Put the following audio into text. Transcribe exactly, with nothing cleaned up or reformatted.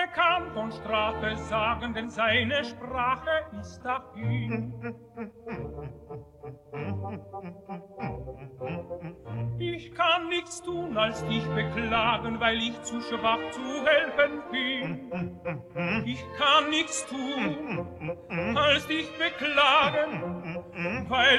kann von Strafe sagen, denn seine Sprache ist dahin. Ich kann nichts tun, als dich beklagen, weil ich zu schwach zu helfen bin. Ich kann nichts tun, als dich beklagen, weil